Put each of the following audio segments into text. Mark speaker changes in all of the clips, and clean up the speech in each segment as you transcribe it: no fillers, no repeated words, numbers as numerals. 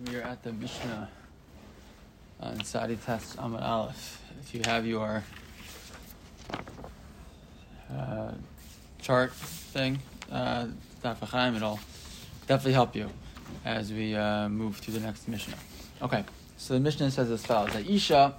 Speaker 1: We are at the Mishnah on Sadi Test Amud Aleph. If you have your chart thing, Daf Chaim, it'll definitely help you as we move to the next Mishnah. Okay, so the Mishnah says as follows: Isha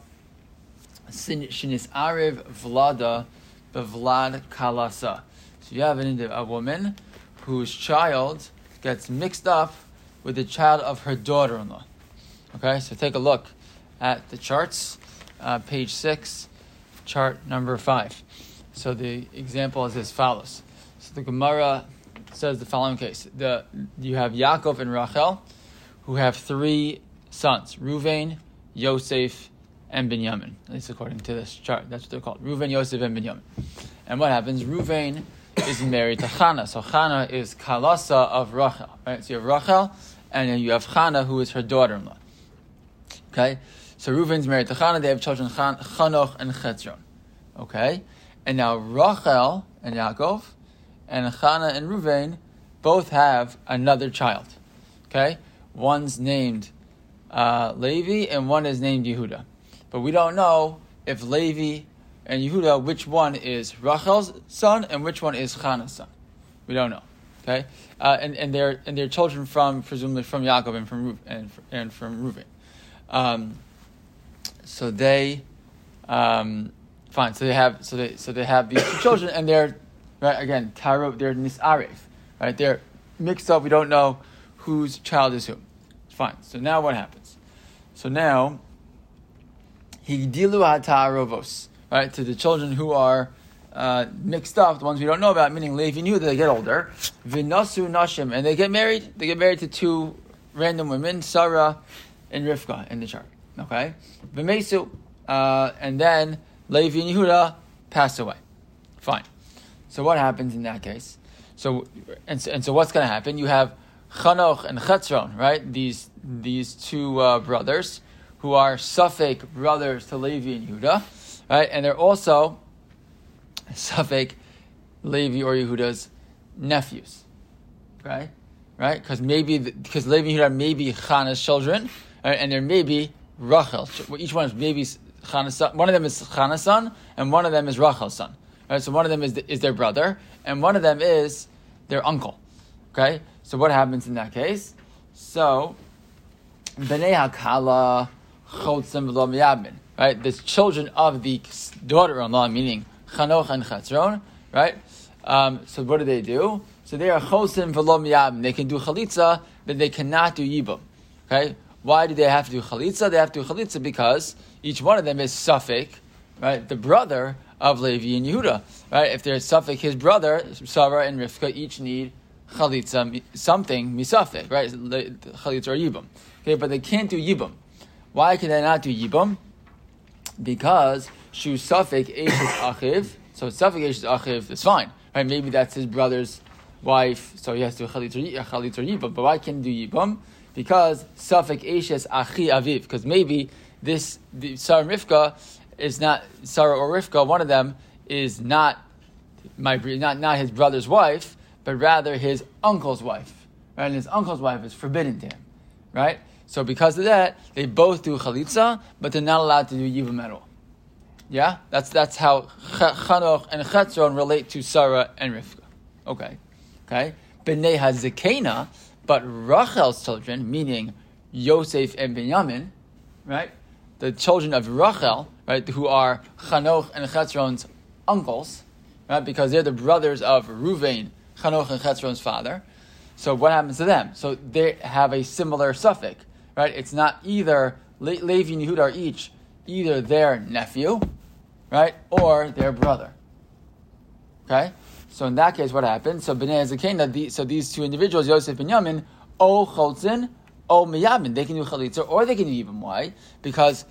Speaker 1: shinis arev vlada bevlad kalasa. So you have a woman whose child gets mixed up with the child of her daughter-in-law. Okay, so take a look at the charts, page 6, chart number 5. So the example is as follows. So the Gemara says the following case. You have Yaakov and Rachel, who have 3 sons, Reuven, Yosef, and Binyamin. At least according to this chart, that's what they're called, Reuven, Yosef, and Binyamin. And what happens? Reuven is married to Chana. So Chana is Kalasa of Rachel. Right? So you have Rachel, and then you have Chana, who is her daughter-in-law. Okay? So Reuven's married to Chana. They have children, Chanoch and Chetzron. Okay? And now Rachel and Yaakov, and Chana and Reuven both have another child. Okay? One's named Levi, and one is named Yehuda. But we don't know if Levi and Yehuda, which one is Rachel's son and which one is Chana's son. We don't know. Okay, and they're children presumably from Yaakov and from Reuven. So they fine. So they have these 2 children, and they're right again. They're nisarev, right? They're mixed up. We don't know whose child is who. Fine. So now what happens? So now higdilu hatarovos. Right, to the children who are mixed up, the ones we don't know about, meaning Levi and Yehuda, they get older. V'nasu nashim, and they get married. They get married to 2 random women, Sarah and Rivka, in the chart. Okay, v'mesu, and then Levi and Yehuda pass away. Fine. So what happens in that case? So what's going to happen? You have Chanoch and Chetzron, right? These 2 brothers who are Safek brothers to Levi and Yehuda. Right, and they're also Safek Levi or Yehuda's nephews, right? Because Levi and Yehuda may be Chana's children, right? And there may be Rachel's. Each one is maybe Chana's son. One of them is Chana's son, and one of them is Rachel's son. Right? So one of them is their brother, and one of them is their uncle. Okay, so what happens in that case? So Bnei Hakala Chotzim V'lo Miyabmin. Right, the children of the daughter-in-law, meaning Chanoch and Chetzron, right? So what do? So they are chosim v'lo miyabim. They can do chalitza, but they cannot do yibum. Okay, why do they have to do chalitza? They have to do chalitza because each one of them is Safek, right? The brother of Levi and Yehuda, right? If they're Safek, his brother Sarah and Rivka each need chalitza, something misafek, right? Chalitza or yibum. Okay, but they can't do yibum. Why can they not do yibum? Because Shu Safek Eishes Achiv, so Safek Eishes Achiv is fine, right? Maybe that's his brother's wife, so he has to do Chalit or Yibam. But why can't he do Yibam? Because Safek Eishes Achi Aviv, because maybe Sarah and Rivka is not Sarah or Rivka. One of them is not his brother's wife, but rather his uncle's wife, right? And his uncle's wife is forbidden to him, right? So because of that, they both do chalitza, but they're not allowed to do yibum at all. Yeah? That's how Chanoch and Chetzron relate to Sarah and Rivka. Okay? Bnei HaZekena, but Rachel's children, meaning Yosef and Binyamin, right? The children of Rachel, right, who are Chanoch and Chetzron's uncles, right? Because they're the brothers of Reuven, Chanoch and Chetzron's father. So what happens to them? So they have a similar suffix. Right, it's not either Levi and Yehuda are each either their nephew, right, or their brother. Okay, so in that case, what happens? So Bnei Zakena, so these 2 individuals, Yosef and Binyamin, o Chotzin, o Miyamin, they can do chalitza or they can do yibum. Why? Because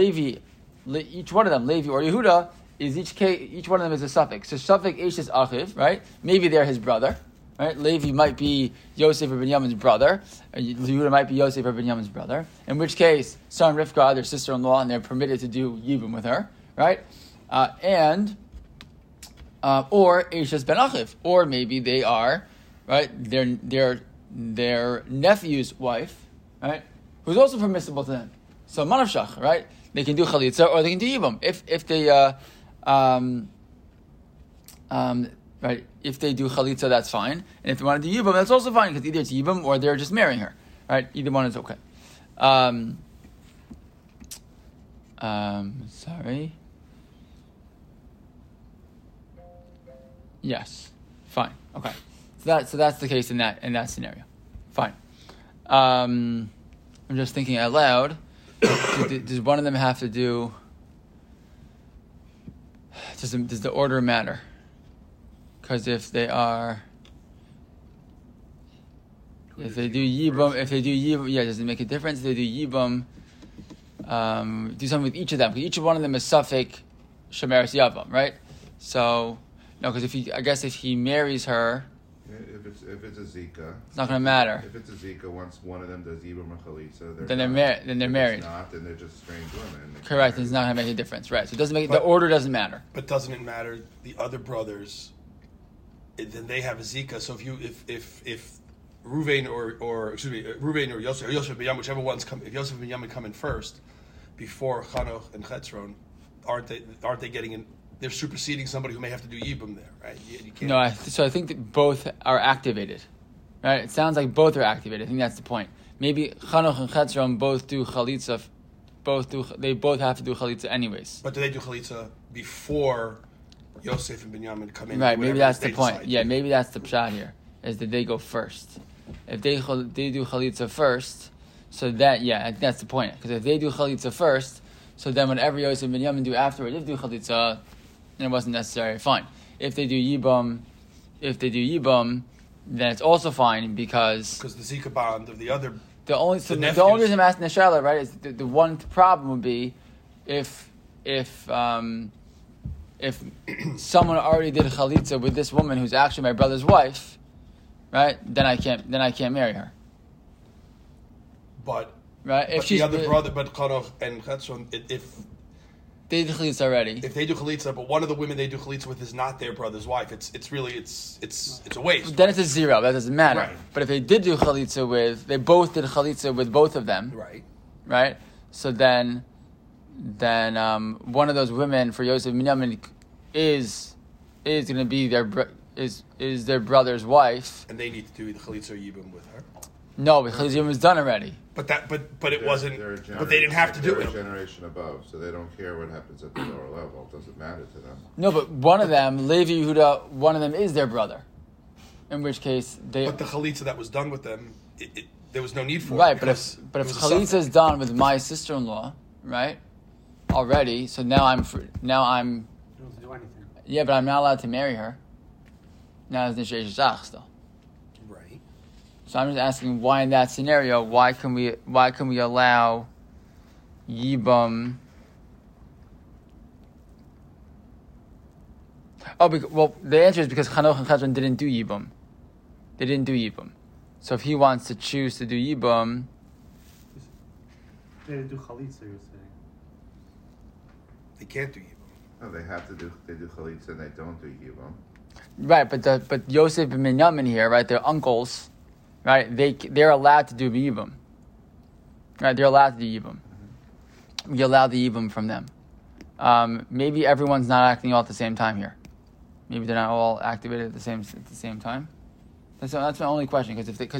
Speaker 1: each one of them, Levi or Yehuda, is each one of them is a suffix. So suffix Eishes Achiv, right? Maybe they're his brother. Right? Levi might be Yosef or Binyamin's brother. Yehuda might be Yosef or Binyamin's brother. In which case, Sarah and Rivka are their sister-in-law, and they're permitted to do yibum with her, right? Or Eishes ben Achiv, or maybe they are right their nephew's wife, right, who's also permissible to them. So manavshach, right? They can do chalitza or they can do yibum. If they right, if they do chalitza, that's fine, and if they want to do yibum, that's also fine because either it's yibum or they're just marrying her, right? Either one is okay. Sorry. Yes, fine, okay. So that's the case in that scenario. Fine. I'm just thinking out loud. Does one of them have to do? Does the order matter? Because if they do yibum, yeah, does it make a difference? If they do yibum, do something with each of them. Because each one of them is suffix shemeres yavam, right? So no, because if he marries her.
Speaker 2: If it's a zika,
Speaker 1: it's not going to matter.
Speaker 2: If it's a zika, once one of them does yibum or chalitza,
Speaker 1: then they're married.
Speaker 2: If it's not, then they're just strange women.
Speaker 1: Correct. It's not going to make a difference, right? So it doesn't make the order doesn't matter.
Speaker 3: But doesn't it matter? The other brothers, then they have a zika. So if Ruvain Ruvain or Yosef ben Yamin, whichever one's come, if Yosef ben Yamin come in first, before Chanoch and Chetzron, aren't they getting in? They're superseding somebody who may have to do yibum there, right? You can't. No,
Speaker 1: so I think that both are activated, right? It sounds like both are activated. I think that's the point. Maybe Chanoch and Chetzron both do chalitza. They both have to do chalitza anyways.
Speaker 3: But do they do chalitza before Yosef and Binyamin come in?
Speaker 1: Right. Maybe that's the point. Yeah. Maybe that's the pshat here, is that they go first. If they do chalitza first, so that I think that's the point. Because if they do chalitza first, so then whatever Yosef and Binyamin do afterwards, if they do chalitza, then it wasn't necessary. Fine. If they do yibum, then it's also fine because
Speaker 3: the zika bond of the other.
Speaker 1: The only reason I'm asking the Shaila, right, is the one problem would be if someone already did chalitza with this woman who's actually my brother's wife, right? Then I can't marry her.
Speaker 3: But
Speaker 1: right, if she's
Speaker 3: the other brother, but Chanoch and Chetzron, if
Speaker 1: they do chalitza already.
Speaker 3: If they do chalitza, but one of the women they do chalitza with is not their brother's wife, it's really a waste.
Speaker 1: Then it's a zero. That doesn't matter.
Speaker 3: Right.
Speaker 1: But if they did do chalitza they both did chalitza with both of them.
Speaker 3: Right.
Speaker 1: Right. So then one of those women for Yosef Binyamin is going to be is their brother's wife,
Speaker 3: and they need to do the chalitza or yibum with her.
Speaker 1: No, because yibum was done already.
Speaker 3: But it wasn't. But they didn't have to do it.
Speaker 2: They're a generation above, so they don't care what happens at the lower level. It doesn't matter to them.
Speaker 1: No, but one of them, Levi Yehuda, one of them is their brother. In which case they.
Speaker 3: But the chalitza that was done with them, there was no need for
Speaker 1: right,
Speaker 3: it.
Speaker 1: But if chalitza is done with my sister-in-law, right, already, so now I'm. You don't
Speaker 4: do anything.
Speaker 1: Yeah, but I'm not allowed to marry her. Now it's Nishei Shach still.
Speaker 3: Right.
Speaker 1: So I'm just asking why in that scenario, why can we allow yibum? The answer is because Chanoch and Chetzron didn't do yibum. They didn't do yibum. So if he wants to choose to do yibum,
Speaker 4: they do chalitza. You're saying
Speaker 3: they can't do yibum.
Speaker 2: No, they have to do. They do chalitza and they don't do yibum.
Speaker 1: Right, but Yosef and Binyamin here, right? They're uncles, right? They're allowed to do yibum. Right, they're allowed to do yibum. We allow the yibum from them. Maybe everyone's not acting all at the same time here. Maybe they're not all activated at the same time. That's my only question. Because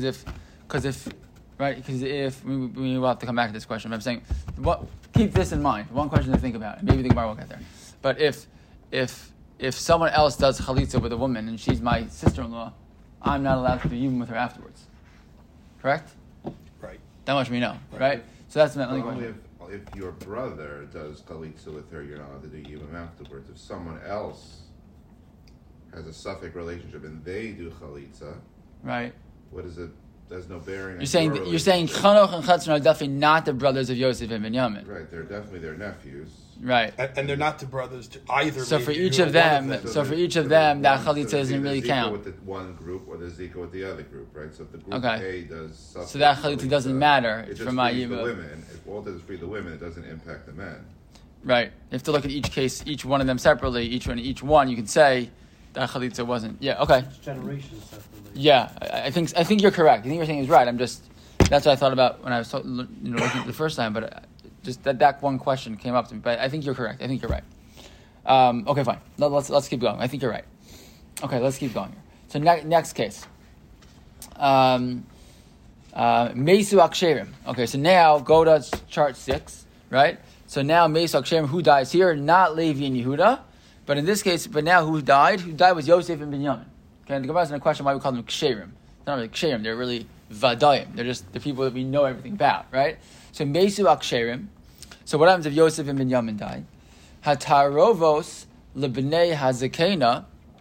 Speaker 1: if we will have to come back to this question. But I'm saying, keep this in mind. One question to think about. Maybe the Gemara will get there. But if someone else does chalitza with a woman and she's my sister-in-law, I'm not allowed to do yibum with her afterwards. Correct?
Speaker 3: Right.
Speaker 1: That much we know, right? So that's my only question.
Speaker 2: If your brother does chalitza with her, you're not allowed to do yibum afterwards. If someone else has a suffix relationship and they do chalitza,
Speaker 1: right?
Speaker 2: What is it? There's no bearing.
Speaker 1: You're saying Chanoch and Chetzron are definitely not the brothers of Yosef and Binyamin.
Speaker 2: Right, they're definitely their nephews.
Speaker 1: Right,
Speaker 3: and they're not the brothers to either.
Speaker 1: So for each of them, that chalitza doesn't really count.
Speaker 2: With the one group or the zika with the other group, right? So if the group A does suffix,
Speaker 1: so that chalitza doesn't matter.
Speaker 2: It
Speaker 1: for my
Speaker 2: frees the women. If all does free the women, it doesn't impact the men.
Speaker 1: Right. You have to look at each case, each one of them separately. Each one, you can say that chalitza wasn't. Yeah. Okay.
Speaker 4: Each generation separately.
Speaker 1: Yeah, I think you're correct. I think you're saying is right. I'm just That's what I thought about when I was looking at the first time, but just that one question came up to me. But I think you're correct. I think you're right. Okay, fine. Let's keep going. I think you're right. Okay, let's keep going here. So next case. Mesu Aksherim. Okay, so now go to chart 6, right? So now Mesu Aksherim, who dies here? Not Levi and Yehuda, but in this case, now who died? Who died was Yosef and Binyamin. Okay, the Gemara is in a question why we call them Ksherim. They're not really Ksherim, they're really Vadayim. They're just the people that we know everything about, right? So Mesu Aksherim. So what happens if Yosef and Binyamin die? Hatarovos lebnei hazekena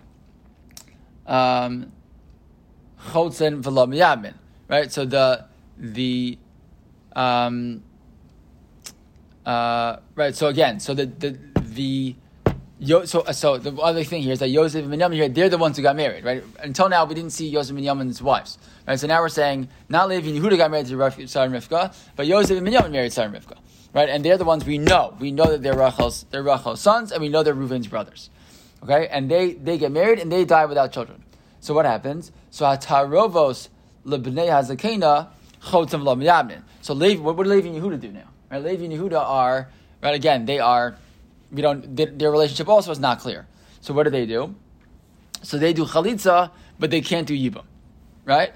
Speaker 1: chotzen v'lo miyamin. Right, so right. So again, so the other thing here is that Yosef and Binyamin here, they're the ones who got married, right? Until now, we didn't see Yosef and Binyamin's wives, right? So now we're saying not Levi and Yehuda got married to Sarah and Rivka, but Yosef and Binyamin married Sarah and Rivka, right? And they're the ones we know. We know that they're Rachel's sons, and we know they're Reuven's brothers, okay? And they get married and they die without children. So what happens? So Hatarovos lebnei hazakena chotzim v'lo miyamin. So what do Levi and Yehuda do now? Right? Levi and Yehuda are, right, again, their relationship also is not clear. So what do? So they do chalitza, but they can't do yibum, right?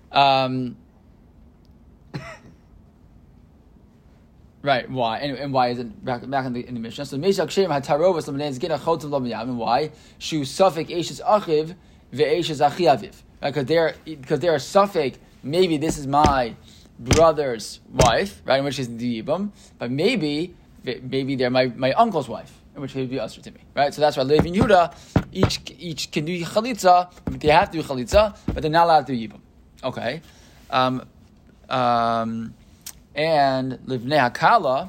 Speaker 1: Right, why? And why is it back in the Mishnah? So Mesu Aksherim hatarovos lebnei hazakena chotzim v'lo miyamin. Why? Shu safek eshes achiv ve'eshes achi aviv. Because they're a suffix, maybe this is my brother's wife, right? In which case do yibum, but maybe they're my uncle's wife, in which case it would be usher to me, right? So that's why Levi and Yehuda each can do chalitza. They have to do chalitza, but they're not allowed to do yibum. Okay, and livnei hakala.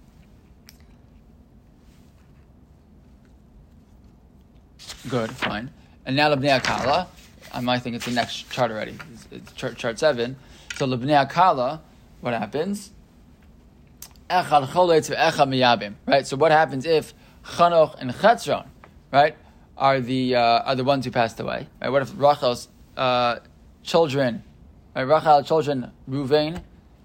Speaker 1: Good, fine. And now livnei hakala. I might think it's the next chart already. It's chart 7. So Lebnei Akala, what happens? Echad choletz ve'echad miyabim. Right. So what happens if Chanoch and Chetzron, right, are the ones who passed away? Right. What if Rachel's children, right? Rachel's children, Reuven,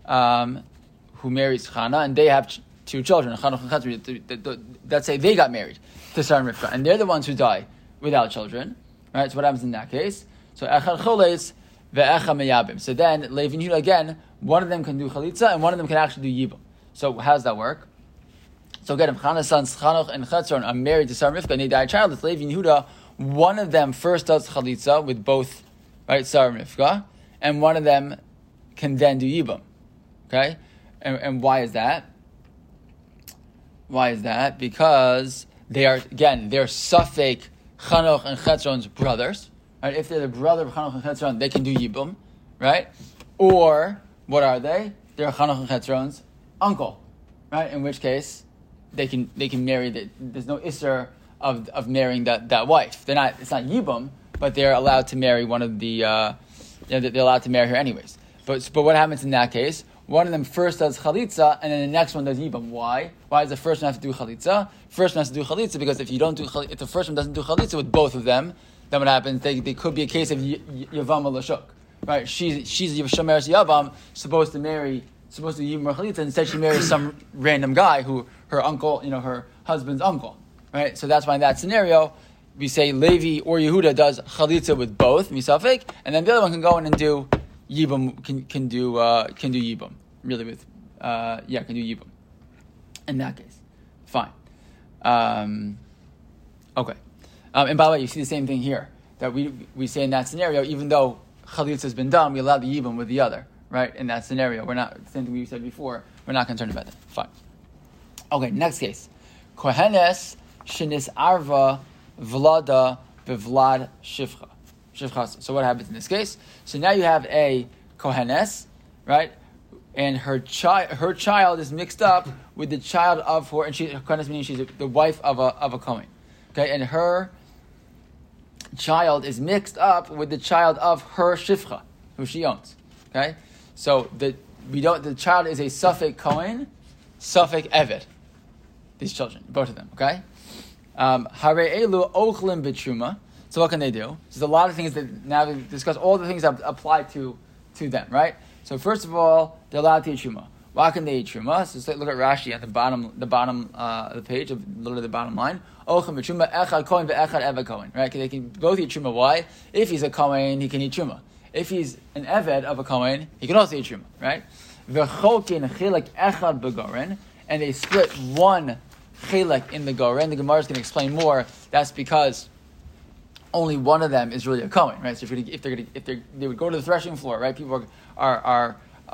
Speaker 1: who marries Chana, and they have two children, Chanoch and Chetzron. Let's say they got married to Sarah and Rivka, and they're the ones who die without children. Right. So what happens in that case? So echad choletz ve'echad miyabim. So then Levi and Yehuda again, one of them can do chalitza and one of them can actually do yibum. So how does that work? So again, if Chana's sons Chanoch and Chetzron are married to Sarah and Rivka and they die childless, Levi and Yehuda, one of them first does chalitza with both, right, Sarah and Rivka, and one of them can then do yibum. Okay, and why is that? Why is that? Because they're suffix Chanoch and Chetzron's brothers. Right? If they're the brother of Chanoch and Chetzron, they can do yibum, right? Or what are they? They're Chanoch and Chetzron's uncle, right? In which case, they can marry. There's no isser of marrying that wife. It's not yibum, but they're allowed to marry one of the. They're allowed to marry her anyways. But what happens in that case? One of them first does chalitza, and then the next one does yibum. Why? Why does the first one have to do chalitza? First one has to do chalitza because if the first one doesn't do chalitza with both of them, then what happens? They could be a case of yavam l'shuk, right? She's Shomeres Yavam, supposed to do yibum or chalitza. Instead, she marries some random guy who her uncle, her husband's uncle, right? So that's why in that scenario we say Levi or Yehuda does chalitza with both misafik, and then the other one can go in and do yibum. Can do yibum really with can do yibum. In that case, fine. Okay. And by the way, you see the same thing here, that we say in that scenario, even though chalitza has been done, we allow the yibum with the other, right? In that scenario, we're not, the same thing we said before, we're not concerned about that. Fine. Okay, next case. Kohenes shenis arva vlada bevlad shivcha. So what happens in this case? So now you have a kohenes, right? And her child is mixed up with the child of her, and kohenes meaning she's the wife of a kohen. Okay, and her child is mixed up with the child of her shivcha, who she owns. Okay, so the child is a suffix kohen, suffix eved. These children, both of them. Okay, hare elu ochlim b'truma. So what can they do? So there's a lot of things that now we discuss all the things that apply to them, right? So first of all, they're allowed to eat truma. Why can they eat truma? So let's look at Rashi at the bottom of the page, literally the bottom line. Ochem v'truma echad kohen ve'echad eved kohen. Right? They can both eat truma. Why? If he's a kohen, he can eat truma. If he's an eved of a kohen, he can also eat truma. Right? V'chokin chilek echad begoren, and they split one chilek in the goren. The Gemara is going to explain more. That's because only one of them is really a kohen, right? So if they would go to the threshing floor, right? People are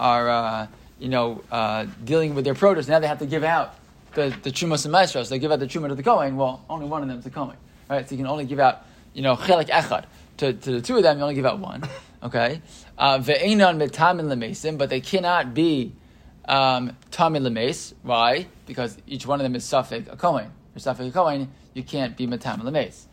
Speaker 1: dealing with their produce. Now they have to give out the trumas and maestros. They give out the truma to the kohen. Well, only one of them is a kohen, right? So you can only give out, chelik echad to the two of them. You only give out one, okay? Ve'enon metamin lemesim, but they cannot be tamin lemes. Why? Because each one of them is suffik a kohen. Or suffik a kohen, you can't be metamin lemes.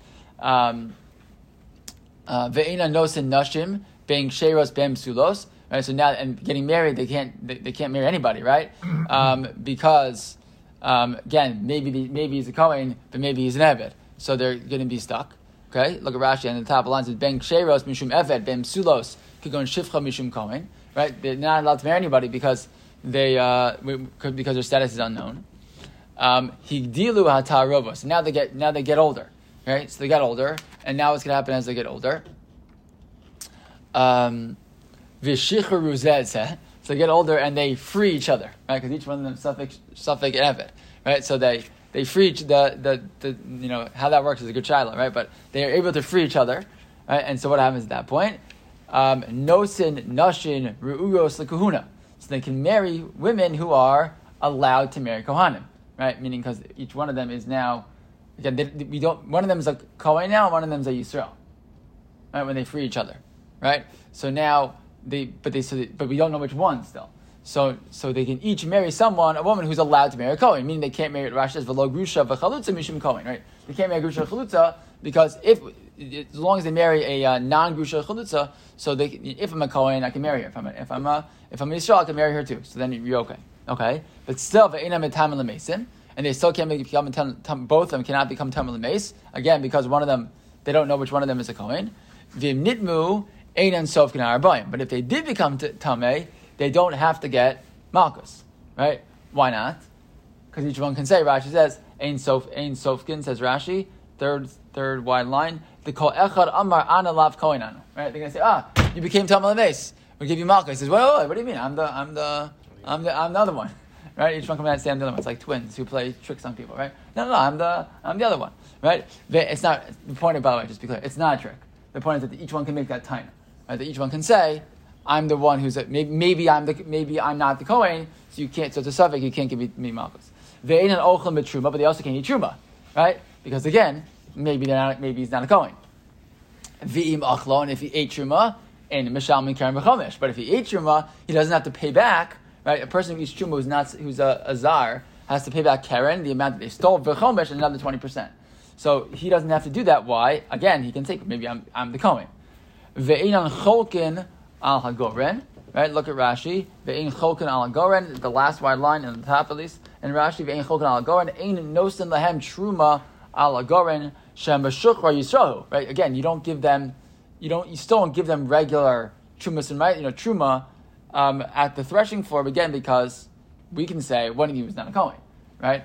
Speaker 1: Ve'ina nosin nashim being sheros bem sulos. Right, so now and getting married, they can't marry anybody, right? Because again, maybe he's a kohen, but maybe he's an eved, so they're going to be stuck. Okay, look at Rashi on the top of the line says ben sheros mishum eved bem sulos kigon shifcha mishum kohen. Right, they're not allowed to marry anybody because because their status is unknown. Higdilu hatarovo. So now they get older. Right, so they got older, and now what's going to happen as they get older? So they get older and they free each other, right? Because each one of them suffix and eved, right? So they free each, the how that works is a good shaila, right? But they are able to free each other, right? And so what happens at that point? Nosin nashin ru'uyos lekahuna. So they can marry women who are allowed to marry kohanim, right? Meaning because each one of them is now again one of them is a kohen now, and one of them is a yisrael, right? When they free each other, right? So now. But we don't know which one still. So they can each marry a woman who's allowed to marry a kohen, meaning they can't marry Rashi says v'lo grusha v'chalutza mishum kohen, right? They can't marry grusha chalutza because as long as they marry a non-grusha chalutza, so if I'm a kohen, I can marry her. If I'm a Yisrael, I can marry her too. So then you're okay. Okay, but still ve'ena metamin l'mesin, and they still can't become both of them cannot become tamil l'meis again because one of them they don't know which one of them is a kohen. V'im nitmu. But if they did become tamei, they don't have to get malchus, right? Why not? Because each one can say. Rashi says ein sofkin says Rashi, third wide line. They call echad amar ana lav kohen anu. Right? They're gonna say, you became tamei lemes. We'll give you malchus. He says, wait, what do you mean? I'm the other one, right? Each one comes out and say I'm the other one. It's like twins who play tricks on people, right? No, I'm the other one, right? It's not the point. By the way, just be clear, it's not a trick. The point is that each one can make that taina. Right, that each one can say, I'm the one who's maybe I'm not the kohen, so you can't. So it's a suffix, you can't give me malchus. Ve'ein an ochel mitruma, but they also can't eat truma, right? Because again, maybe he's not a kohen. Ve'im achlon, if he ate truma, and mishal min karen b'chomesh. But if he ate truma, he doesn't have to pay back. Right, a person who eats truma who's a zar has to pay back karen, the amount that they stole b'chomesh, and another 20%. So he doesn't have to do that. Why? Again, he can take maybe I'm the kohen. Ve'ein cholkin al hagoren, right? Look at Rashi. Ve'ein cholkin al hagoren, the last wide line on the top at least. And Rashi ve'ein cholkin al hagoren, ein nosin lahem truma al hagoren shem b'shuchra yisrahu. Right? Again, you still don't give them regular trumas and truma at the threshing floor again because we can say one of you is not a kohen, right?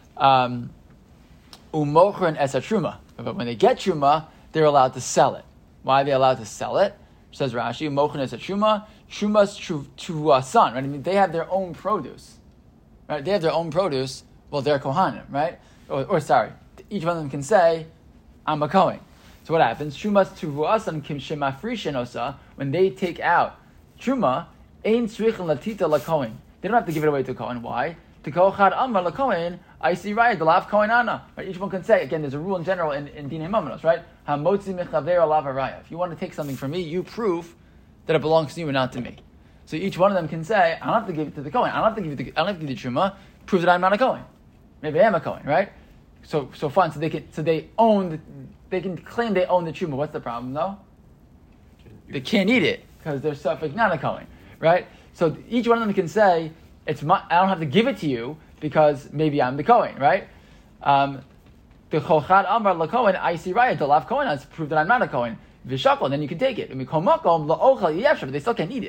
Speaker 1: Umochrin es truma, but when they get truma, they're allowed to sell it. Why are they allowed to sell it? Says Rashi, Mochin is a truma. Truma's to a son, right? I mean, they have their own produce, right? They have their own produce. Well, they're kohanim, right? Or sorry, each one of them can say, "I'm a kohen." So what happens? Truma's to asan kim shemafrishin osa. When they take out truma, ein tzrichin latita la kohen. They don't have to give it away to a kohen. Why? To kochad amar la kohen. I see right. The lav kohen ana. Right? Each one can say. Again, there's a rule in general in dinei mamanos, right? Hamotzi mechaver alav haraya. If you want to take something from me, you prove that it belongs to you and not to me. So each one of them can say, I don't have to give it to the kohen. I don't have to give the truma. Prove that I'm not a kohen. Maybe I am a kohen, right? So fine. So they can claim they own the truma. What's the problem though? They can't eat it because they're suffix not a kohen, right? So each one of them can say, I don't have to give it to you because maybe I'm the kohen, right? The cholchad amar la kohen, I see right. The lav kohen has to prove that I'm not a kohen. V'shakol, then you can take it. But they still can't eat it.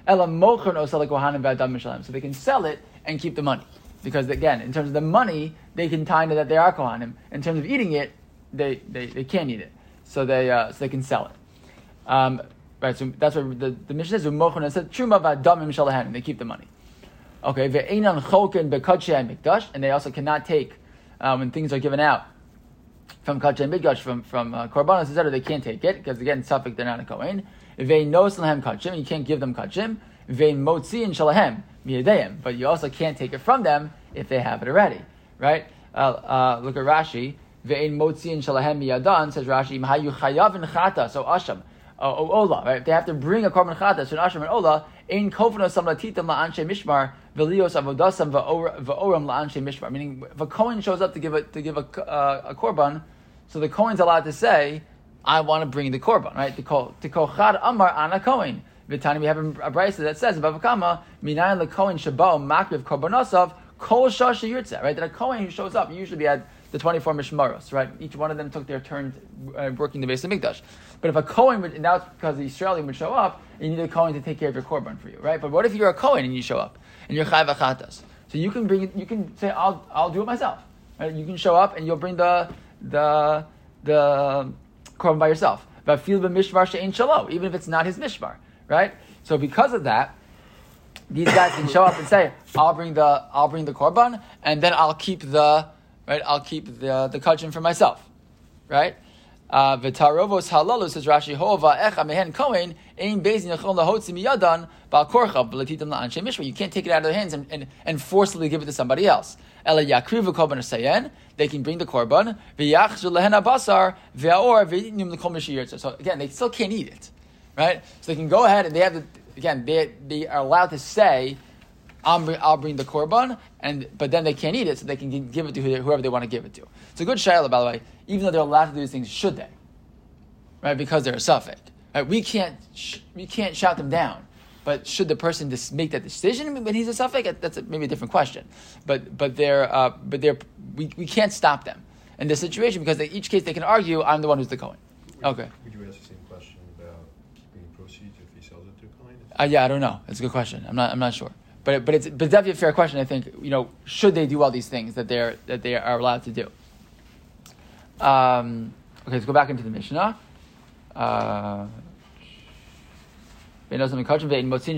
Speaker 1: Ela mochern osel kohanim v'adam mishalem. So they can sell it and keep the money. Because again, in terms of the money, they can tie into that they are kohanim. In terms of eating it, they can't eat it. So they can sell it. Right, so that's what the Mishnah says. Mochern said truma v'adam mishalem. They keep the money. Okay, ve'einan choken bekadshe mikdash, and they also cannot take when things are given out from kadshe mikdash from korbanos etc. They can't take it because again, suffix they're not a kohen. Ve'in nos lahem kachim, you can't give them kachim. Ve'in motziin shalahem miyadeim, but you also can't take it from them if they have it already. Right? Look at Rashi. Ve'in motziin shalahem miyadan, says Rashi. Mahayu chayavin chata, so asham. Ola, right? If they have to bring a korban chata, so an asham and ola, ein kofno sam latitam la'anshe mishmar, v'lios avodasam v'oram la'anshe mishmar. Meaning, if a kohen shows up to give a korban, so the kohen's allowed to say, I want to bring the korban, right? To kochad amar ana kohen. V'tani, we have a brayso that says, Bavakama, minayin lekohen shabao makriv korbanosov, kol shasha yurtzeh, right? That a kohen who shows up, usually we had the 24 mishmaros, right? Each one of them took their turn working the base of Mikdash. But if a Kohen would, and now it's because the Israeli would show up, you need a Kohen to take care of your korban for you, right? But what if you're a Kohen and you show up and you're chayv achatas? So you can bring it, you can say, I'll do it myself. Right? You can show up and you'll bring the korban by yourself. But feel the mishmar she'ein shalo, even if it's not his mishmar, right? So because of that, these guys can show up and say, I'll bring the korban, and then I'll keep the kachim for myself, right? V'tarovos halalu, says Rashi, hova echa mehen kohen ein bezin yachol lahotzi miyadan bal korcha v'letitam la'anshe mishmar. You can't take it out of their hands and forcibly give it to somebody else. Ela yakrivu korban sayen, they can bring the korban v'yachzu lehen abasar v'aor v'yinim l'kol mishiyirtza. So again, they still can't eat it, right? So they can go ahead and they have they are allowed to say, I'll bring the korban, but then they can't eat it, so they can give it to whoever they want to give it to. It's a good shayla, by the way. Even though they're allowed to do these things, should they? Right, because they're a suffix. Right, we can't shout them down. But should the person just make that decision when he's a suffix? That's maybe a different question. But we can't stop them in this situation because each case they can argue, I'm the one who's the Kohen. Okay.
Speaker 5: Would you ask the same question about keeping proceeds if he sells it to a Kohen?
Speaker 1: Yeah, I don't know. It's a good question. I'm not sure. But it's definitely a fair question. I think, should they do all these things that they are allowed to do? Okay, let's go back into the Mishnah. Right, they don't have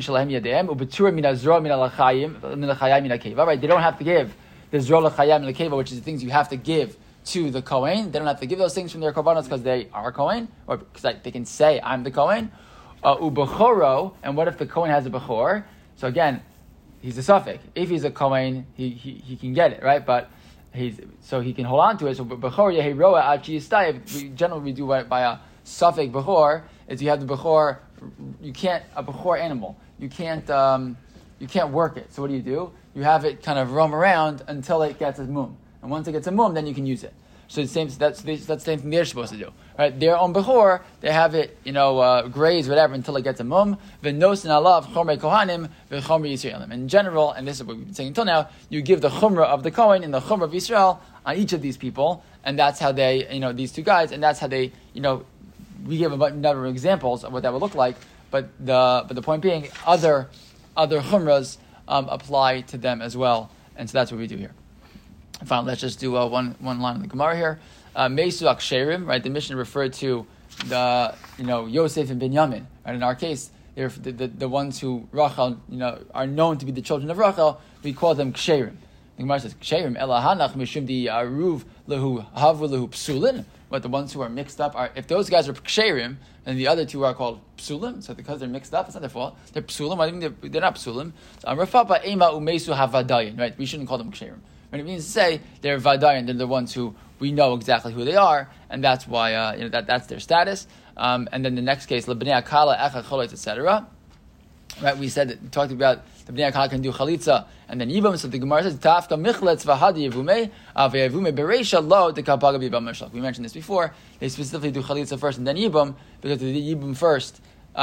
Speaker 1: to give the zroh l'chayim l'keva, which is the things you have to give to the Kohen. They don't have to give those things from their korbanos because they are Kohen, or because they can say, I'm the Kohen. Ubechoro, and what if the Kohen has a bechor? So again, he's a suffix. If he's a Kohen, he can get it, right? But he can hold on to it. So bechor yehiroa achi yistayv. We generally do it by a suffix bechor. Is you have the bechor. You can't a bechor animal. You can't work it. So what do? You have it kind of roam around until it gets a mum, and once it gets a mum, then you can use it. So that's the same thing they're supposed to do, right? Their own bechor, they have it, graze whatever until it gets a mum. V'nosin alav chomrei kohanim v'chomrei Yisraelim. In general, and this is what we've been saying until now, you give the chumrah of the Kohen and the chumrah of Yisrael on each of these people, and that's how they, these two guys, and that's how they, we give a number of examples of what that would look like, but the point being, other chumras apply to them as well, and so that's what we do here. Finally, let's just do one line in the Gemara here. Meisu Aksherim, right? The Mishnah referred to the Yosef and Binyamin. Right? In our case, they're the ones who Rachel are known to be the children of Rachel. We call them Ksherim. The Gemara says Ksherim Elahanach Mishum Di Aruv Lehu Havu Lehu Psulin. But the ones who are mixed up are, if those guys are Ksherim and the other two are called Psulim, so because they're mixed up, it's not their fault. They're Psulim. I mean, they're not Psulim. So Rafapa Ema Umesu Havadayin. Right? We shouldn't call them Ksherim. When it means to say they're Vadayin, they're the ones who we know exactly who they are, and that's why that's their status. And then the next case, Lebnei Akala, Echa Cholet, etc. Right? We talked about the Bnei Akala can do Chalitza and then Yibam. So the Gemara says Tafka Michletz Vahadi Yevume Aveyevume Bereisha Lo Tekapaga Bibam Mishlach. We mentioned this before. They specifically do Chalitza first and then Yibam because if they do Yibam first,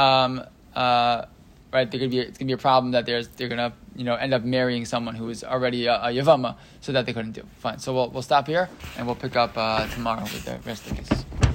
Speaker 1: right? It's gonna be a problem that they're gonna end up marrying someone who is already a Yavama, so that they couldn't do. Fine. So we'll stop here and we'll pick up tomorrow with the rest of this.